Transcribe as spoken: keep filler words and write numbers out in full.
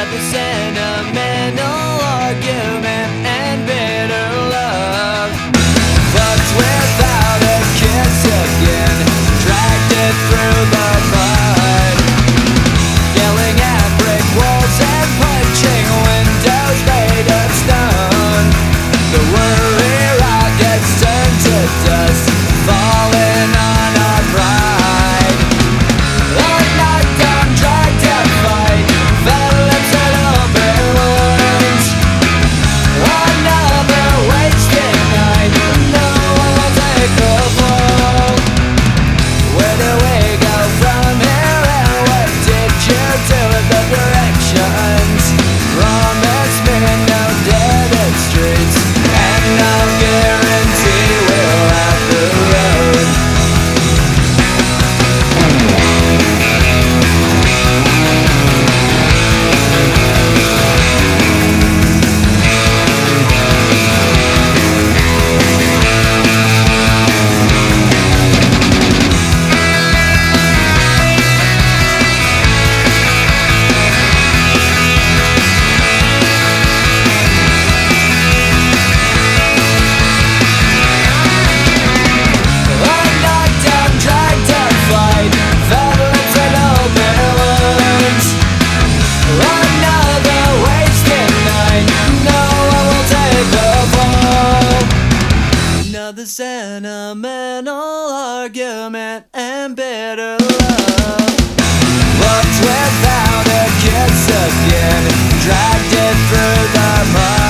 Another sentimental argument and bitter love. Fucked without a kiss again, dragged it through the mud. Yelling at brick walls and punching windows made of stone. The worry rockets turn to dust, falling on our pride. A knocked down, dragged out fight, fell lips and open wounds. Another wasted night, no one will take the fall. Where do we go from here, and what did you do with the directions? Promise me no dead streets, and no guarantee we'll have the road. Another sentimental argument and bitter love. Fucked without a kiss again, dragged it through the mud.